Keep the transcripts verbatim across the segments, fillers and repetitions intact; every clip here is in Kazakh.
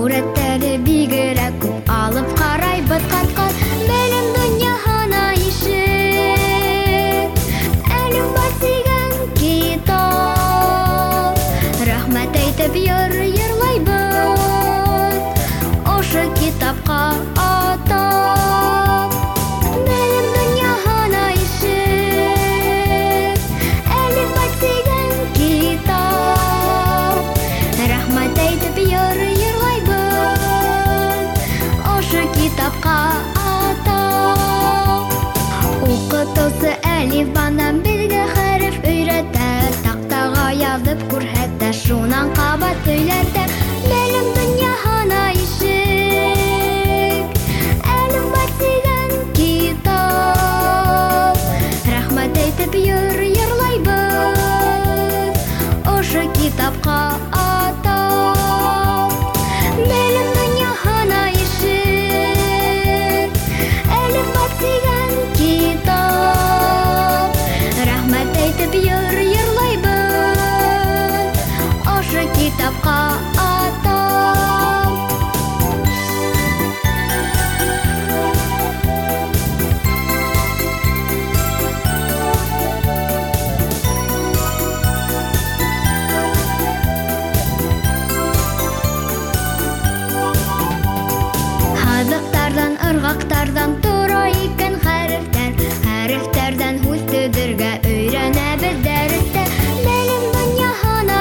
Сурәттәре бигерәк күп алып карайбыз кат-кат. Белем дөньяһына ишек, әлифба дигән китап. Рәхмәт әйтеп йыр йырлайбыз ошо китапка атап. Белем дөньяһына ишек, әлифба дигән китап. Рәхмәт әйтеп йыр йырлайбыз ошо китапка атап. Укытучы әлифбаны безгә хәреф өйрәтә, тактага язып күрһәтә, шунан кабат сөйләтә. Белем дөньяһына ишек, әлифба дигән китап. Рәхмәт әйтеп йыр йырлайбыз ошо китапка атап. Белем дөньяһына ишек, әлифба дигән китап. Рәхмәт әйтеп йыр йырлайбыз ошо китапка атап. Hazıqtardan, ыргактардан тора икән хәрефтәр. Хәрефтәрдән һүз төзергә өйрәнәбез дәрестә. Белем дөньяһына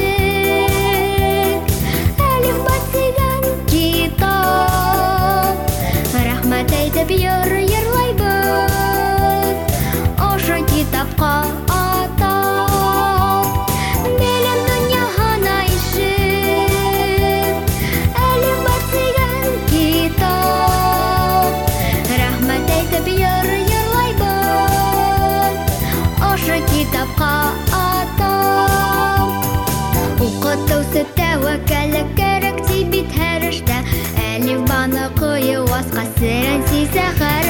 ишек, әлифба дигән китап. Рәхмәт әйтеп йыр йырлайбыз ошо китапка атап. Белем дөньяһына ишек, әлифба дигән китап. Рәхмәт әйтеп йыр йырлайбыз ошо китапка атап. Укытучы тәвәккәллек кәрәк ди бит һәр эштә. Әлифбаны кыю аска серен сизә хәреф.